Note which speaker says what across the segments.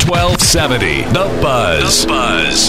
Speaker 1: 1270, The Buzz. The Buzz.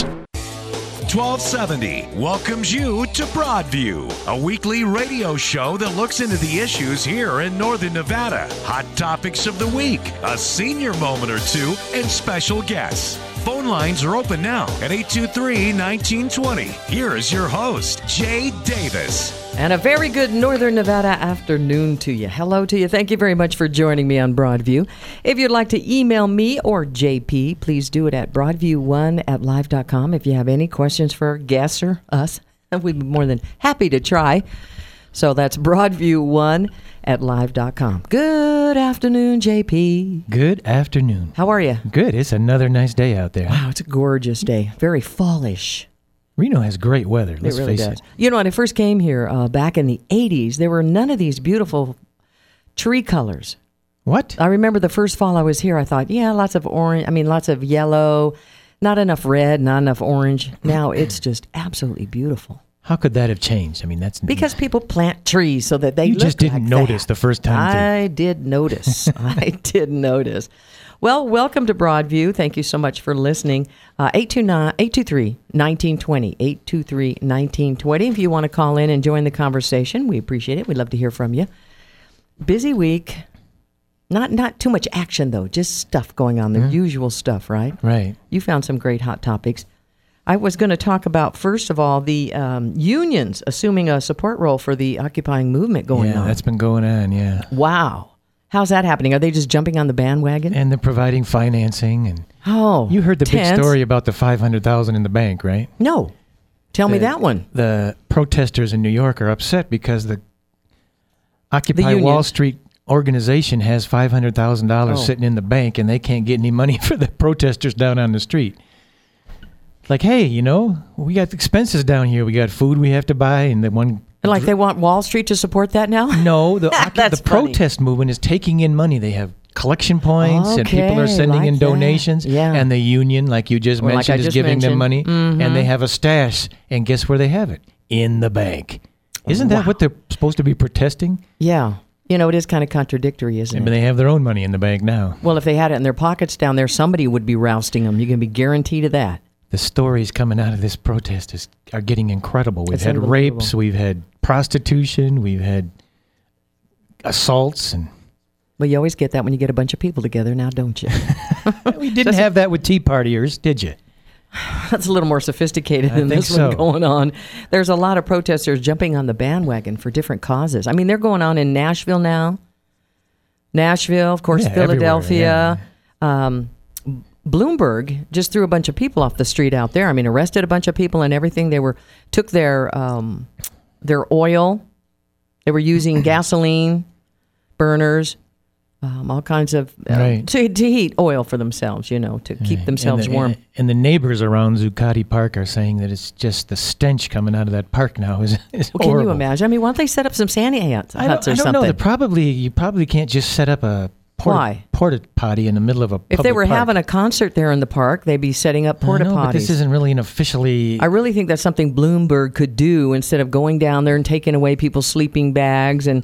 Speaker 2: 1270 welcomes you to Broadview, a weekly radio show that looks into the issues here in Northern Nevada. Hot topics of the week, a senior moment or two, and special guests. Phone lines are open now at 823-1920. Here is your host, Jay Davis.
Speaker 3: And a very good Northern Nevada afternoon to you. Hello to you. Thank you very much for joining me on Broadview. If you'd like to email me or JP, please do it at broadview1@live.com. If you have any questions for our guests or us, we'd be more than happy to try. So that's broadview1@live.com. Good afternoon, JP.
Speaker 4: Good afternoon.
Speaker 3: How are you?
Speaker 4: Good. It's another nice day out there.
Speaker 3: Wow, it's a gorgeous day. Very fallish.
Speaker 4: Reno has great weather. Let's face it.
Speaker 3: You know, when I first came here back in the 80s, there were none of these beautiful tree colors.
Speaker 4: What?
Speaker 3: I remember the first fall I was here, I thought, yeah, lots of orange, lots of yellow, not enough red, not enough orange. Now it's just absolutely beautiful.
Speaker 4: How could that have changed? That's
Speaker 3: because people plant trees so that they
Speaker 4: you
Speaker 3: look
Speaker 4: just didn't
Speaker 3: like
Speaker 4: notice
Speaker 3: that.
Speaker 4: The first time.
Speaker 3: I did notice. I did notice. Well, welcome to Broadview. Thank you so much for listening. 823-1920, 823-1920. If you want to call in and join the conversation, we appreciate it. We'd love to hear from you. Busy week. Not too much action, though. Just stuff going on. The usual stuff, right?
Speaker 4: Right.
Speaker 3: You found some great hot topics. I was going to talk about, first of all, the unions assuming a support role for the Occupying movement going on.
Speaker 4: Yeah, that's been going on, yeah.
Speaker 3: Wow. How's that happening? Are they just jumping on the bandwagon?
Speaker 4: And they're providing financing. And
Speaker 3: you
Speaker 4: heard the big story about the $500,000 in the bank, right?
Speaker 3: No. Tell me that one.
Speaker 4: The protesters in New York are upset because the Occupy Wall Street organization has $500,000 sitting in the bank, and they can't get any money for the protesters down on the street. Like, hey, we got expenses down here. We got food we have to buy, and the one...
Speaker 3: Like they want Wall Street to support that now?
Speaker 4: No, the protest movement is taking in money. They have collection points, and people are sending in donations.
Speaker 3: Yeah.
Speaker 4: And the union, like you just mentioned, is giving them money.
Speaker 3: Mm-hmm.
Speaker 4: And they have a stash. And guess where they have it? In the bank. Isn't that what they're supposed to be protesting?
Speaker 3: Yeah. It is kind of contradictory, isn't it?
Speaker 4: But they have their own money in the bank now.
Speaker 3: Well, if they had it in their pockets down there, somebody would be rousting them. You can be guaranteed of that.
Speaker 4: The stories coming out of this protest are getting incredible. We've had rapes, we've had prostitution, we've had assaults.
Speaker 3: Well, you always get that when you get a bunch of people together now, don't you?
Speaker 4: We didn't have that with Tea Partiers, did you?
Speaker 3: That's a little more sophisticated than this one going on. There's a lot of protesters jumping on the bandwagon for different causes. They're going on in Nashville now. Nashville, of course, Philadelphia. Bloomberg just threw a bunch of people off the street out there. Arrested a bunch of people and everything. They took their oil. They were using gasoline burners, all kinds of to heat oil for themselves. To keep themselves warm.
Speaker 4: And the neighbors around Zuccotti Park are saying that it's just the stench coming out of that park now is horrible.
Speaker 3: Can you imagine? Why don't they set up some Santa huts or something?
Speaker 4: I don't know. You probably can't just set up a porta potty in the middle of a public
Speaker 3: If they were
Speaker 4: park.
Speaker 3: having a concert there in the park, they'd be setting up porta potties.
Speaker 4: But this isn't really an officially...
Speaker 3: I really think that's something Bloomberg could do instead of going down there and taking away people's sleeping bags and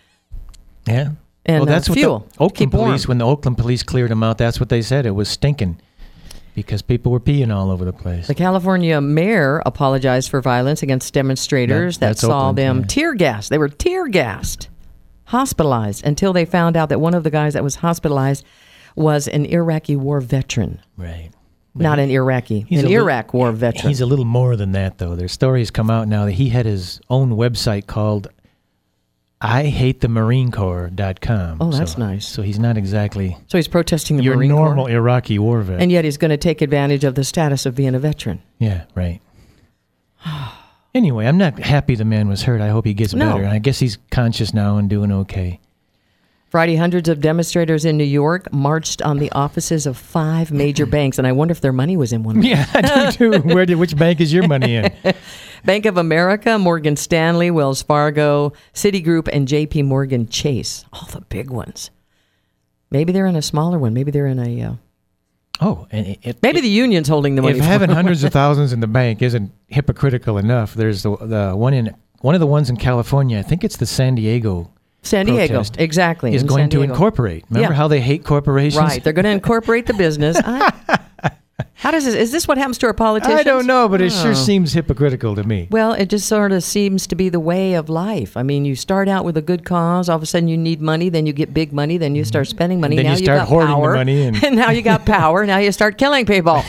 Speaker 4: that's
Speaker 3: fuel.
Speaker 4: What the Oakland police, when the Oakland police cleared them out, that's what they said. It was stinking because people were peeing all over the place.
Speaker 3: The California mayor apologized for violence against demonstrators that saw
Speaker 4: Oakland,
Speaker 3: them tear gassed. They were tear gassed. Hospitalized until they found out that one of the guys that was hospitalized was an Iraqi war veteran.
Speaker 4: Right.
Speaker 3: Not an Iraqi, an Iraq war veteran.
Speaker 4: He's a little more than that, though. There's stories come out now that he had his own website called IHateTheMarineCorps.com.
Speaker 3: Oh, that's nice.
Speaker 4: So he's not exactly...
Speaker 3: So he's protesting the
Speaker 4: your
Speaker 3: Marine
Speaker 4: normal
Speaker 3: Corps.
Speaker 4: Iraqi war vet.
Speaker 3: And yet he's going to take advantage of the status of being a veteran.
Speaker 4: Yeah, right. Anyway, I'm not happy the man was hurt. I hope he gets better. I guess he's conscious now and doing okay.
Speaker 3: Friday, hundreds of demonstrators in New York marched on the offices of 5 major banks, and I wonder if their money was in one of them.
Speaker 4: Yeah, I do too. Which bank is your money in?
Speaker 3: Bank of America, Morgan Stanley, Wells Fargo, Citigroup, and J.P. Morgan Chase. All the big ones. Maybe they're in a smaller one. Maybe they're in a... maybe the union's holding the money.
Speaker 4: If having hundreds of thousands in the bank isn't hypocritical enough, there's the one of the ones in California. I think it's the San Diego
Speaker 3: San Diego,
Speaker 4: protest
Speaker 3: exactly.
Speaker 4: is going to incorporate. Remember how they hate corporations?
Speaker 3: Right. They're going to incorporate the business. How does this? Is this what happens to our politicians?
Speaker 4: I don't know, but it sure seems hypocritical to me.
Speaker 3: Well, it just sort of seems to be the way of life. I mean, you start out with a good cause. All of a sudden, you need money. Then you get big money. Then you start spending money.
Speaker 4: Then
Speaker 3: now
Speaker 4: you start
Speaker 3: got
Speaker 4: hoarding
Speaker 3: power,
Speaker 4: the money.
Speaker 3: And now you got power. Now you start killing people.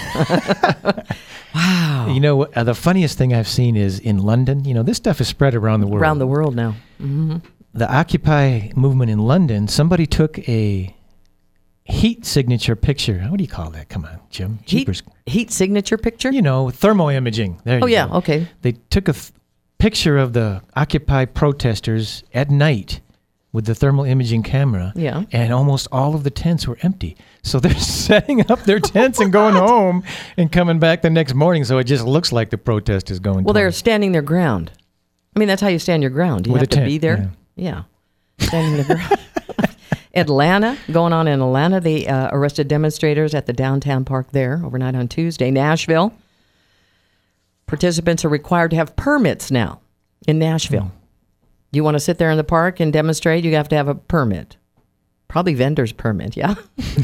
Speaker 3: Wow.
Speaker 4: You know, the funniest thing I've seen is in London. You know, this stuff is spread around the world.
Speaker 3: Around the world now. Mm-hmm.
Speaker 4: The Occupy movement in London, somebody took a heat signature picture. What do you call that? Come on, Jim.
Speaker 3: Heat signature picture?
Speaker 4: You know, thermal imaging. There you go.
Speaker 3: Okay.
Speaker 4: They took a picture of the Occupy protesters at night with the thermal imaging camera.
Speaker 3: Yeah.
Speaker 4: And almost all of the tents were empty. So they're setting up their tents and going home and coming back the next morning. So it just looks like the protest is going.
Speaker 3: Well, they're standing their ground. I mean, that's how you stand your ground. You have to be there. Yeah. Standing their ground. Atlanta, going on in Atlanta, they arrested demonstrators at the downtown park there overnight on Tuesday. Nashville, participants are required to have permits now in Nashville. You want to sit there in the park and demonstrate, you have to have a permit. Probably vendor's permit, yeah?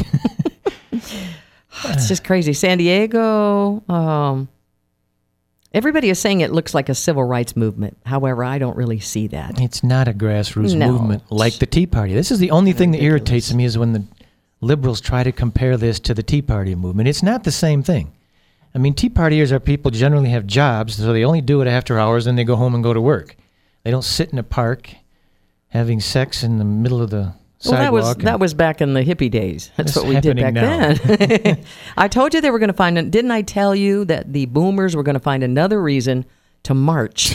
Speaker 3: It's just crazy. San Diego, everybody is saying it looks like a civil rights movement. However, I don't really see that.
Speaker 4: It's not a grassroots movement like the Tea Party. This is the only thing that irritates me is when the liberals try to compare this to the Tea Party movement. It's not the same thing. I mean, Tea Partiers are people generally have jobs, so they only do it after hours, and they go home and go to work. They don't sit in a park having sex in the middle of the sidewalk.
Speaker 3: That was back in the hippie days. That's what we did back then. I told you they were going to find it. Didn't I tell you that the boomers were going to find another reason to march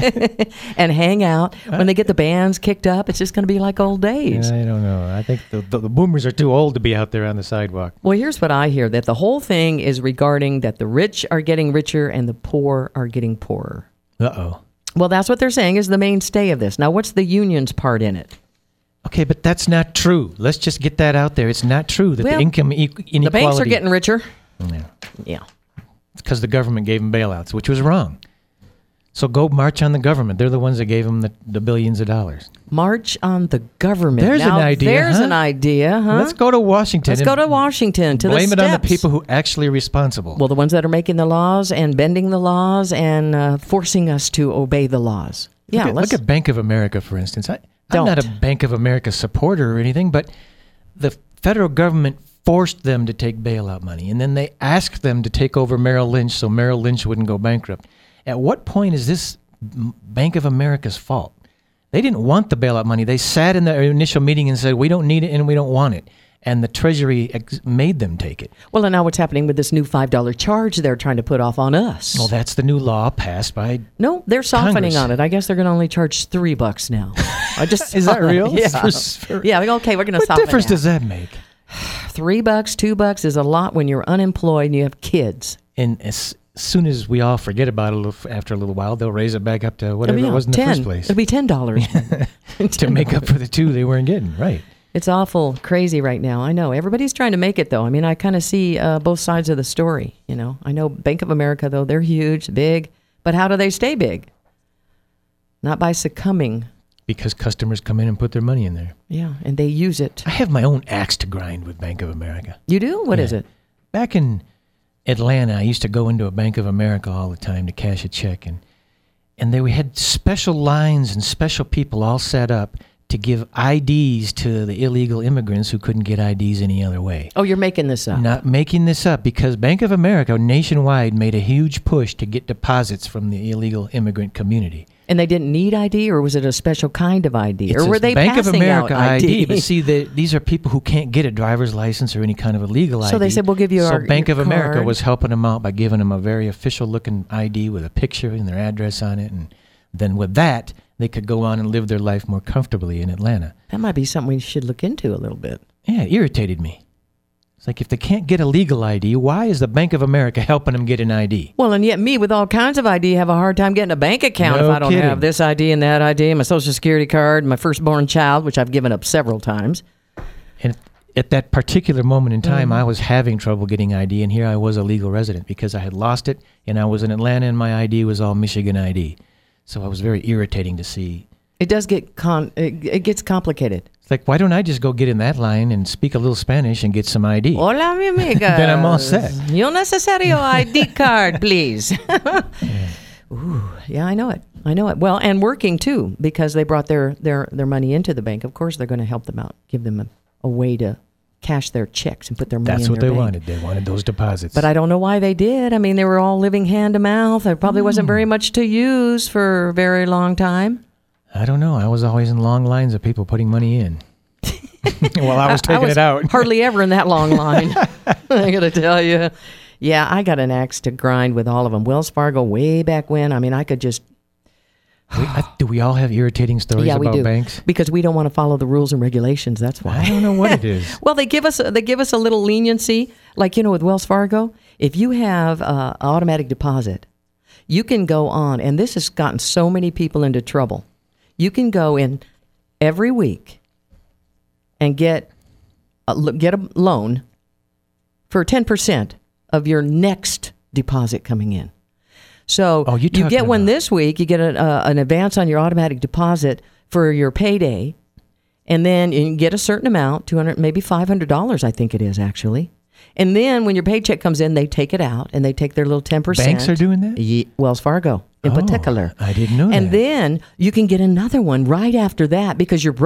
Speaker 3: and hang out when they get the bands kicked up? It's just going to be like old days.
Speaker 4: I don't know. I think the boomers are too old to be out there on the sidewalk.
Speaker 3: Well, here's what I hear, that the whole thing is regarding that the rich are getting richer and the poor are getting poorer.
Speaker 4: Uh-oh.
Speaker 3: Well, that's what they're saying is the mainstay of this. Now, what's the union's part in it?
Speaker 4: Okay, but that's not true. Let's just get that out there. It's not true that the income inequality...
Speaker 3: The banks are getting richer. Yeah.
Speaker 4: It's because the government gave them bailouts, which was wrong. So go march on the government. They're the ones that gave them the billions of dollars.
Speaker 3: March on the government.
Speaker 4: There's an idea.
Speaker 3: There's an idea, huh?
Speaker 4: Let's go to Washington.
Speaker 3: Let's go to Washington to the steps.
Speaker 4: Blame it on the people who actually are responsible.
Speaker 3: Well, the ones that are making the laws and bending the laws and forcing us to obey the laws. Yeah,
Speaker 4: look at Bank of America, for instance. I'm
Speaker 3: Don't.
Speaker 4: not a Bank of America supporter or anything, but the federal government forced them to take bailout money, and then they asked them to take over Merrill Lynch so Merrill Lynch wouldn't go bankrupt. At what point is this Bank of America's fault? They didn't want the bailout money. They sat in the initial meeting and said, we don't need it and we don't want it. And the Treasury made them take it.
Speaker 3: Well, and now what's happening with this new $5 charge they're trying to put off on us?
Speaker 4: Well, that's the new law passed by
Speaker 3: No, they're softening
Speaker 4: Congress.
Speaker 3: On it. I guess they're going to only charge $3 now.
Speaker 4: Is that real?
Speaker 3: Yeah.
Speaker 4: Yeah,
Speaker 3: okay, we're going to soften it.
Speaker 4: What difference does that make?
Speaker 3: $3, $2 is a lot when you're unemployed and you have kids.
Speaker 4: And as soon as we all forget about it after a little while, they'll raise it back up to whatever it was in the first place.
Speaker 3: It'll be $10.
Speaker 4: To make up for the $2 they weren't getting, right.
Speaker 3: It's awful crazy right now. I know. Everybody's trying to make it, though. I mean, I kind of see both sides of the story, you know. I know Bank of America, though, they're huge, big. But how do they stay big? Not by succumbing.
Speaker 4: Because customers come in and put their money in there.
Speaker 3: Yeah, and they use it.
Speaker 4: I have my own axe to grind with Bank of America.
Speaker 3: You do? What is it?
Speaker 4: Back in Atlanta, I used to go into a Bank of America all the time to cash a check. And we had special lines and special people all set up to give IDs to the illegal immigrants who couldn't get IDs any other way.
Speaker 3: Oh, you're making this up.
Speaker 4: Not making this up, because Bank of America nationwide made a huge push to get deposits from the illegal immigrant community.
Speaker 3: And they didn't need ID, or was it a special kind of ID?
Speaker 4: It's
Speaker 3: or were they
Speaker 4: Bank of
Speaker 3: passing
Speaker 4: America
Speaker 3: out ID?
Speaker 4: But see, these are people who can't get a driver's license or any kind of a legal ID.
Speaker 3: So they said, we'll give you
Speaker 4: So Bank of
Speaker 3: your
Speaker 4: America
Speaker 3: card.
Speaker 4: was helping them out by giving them a very official-looking ID with a picture and their address on it. And then with that, they could go on and live their life more comfortably in Atlanta.
Speaker 3: That might be something we should look into a little bit.
Speaker 4: Yeah, it irritated me. It's like, if they can't get a legal ID, why is the Bank of America helping them get an ID?
Speaker 3: Well, and yet me with all kinds of ID have a hard time getting a bank account if I don't have this ID and that ID, my Social Security card, my firstborn child, which I've given up several times.
Speaker 4: And at that particular moment in time, I was having trouble getting ID, and here I was a legal resident because I had lost it, and I was in Atlanta, and my ID was all Michigan ID. So I was very irritating to see.
Speaker 3: It does get it gets complicated.
Speaker 4: It's like, why don't I just go get in that line and speak a little Spanish and get some ID?
Speaker 3: Hola, mi amiga.
Speaker 4: Then I'm all set.
Speaker 3: Yo necesario ID card, please. Ooh, yeah, I know it. Well, and working too, because they brought their money into the bank. Of course, they're going to help them out, give them a way to cash their checks and put their money in their bank.
Speaker 4: That's what they wanted. They wanted those deposits.
Speaker 3: But I don't know why they did. I mean, they were all living hand to mouth. There probably wasn't very much to use for a very long time.
Speaker 4: I don't know. I was always in long lines of people putting money in. While I was taking it out.
Speaker 3: Hardly ever in that long line. I got to tell you. Yeah, I got an axe to grind with all of them. Wells Fargo way back when. I mean, I could just...
Speaker 4: Do we all have irritating stories about banks?
Speaker 3: Because we don't want to follow the rules and regulations. That's why.
Speaker 4: I don't know what it is.
Speaker 3: Well, they give us a little leniency, like with Wells Fargo. If you have automatic deposit, you can go on, and this has gotten so many people into trouble. You can go in every week and get a loan for 10% of your next deposit coming in. So you get one this week, you get an advance on your automatic deposit for your payday, and then you get a certain amount, $200, maybe $500, I think it is actually. And then when your paycheck comes in, they take it out, and they take their little 10%.
Speaker 4: Banks are doing that?
Speaker 3: Wells Fargo, in particular.
Speaker 4: I didn't know that.
Speaker 3: And then you can get another one right after that because your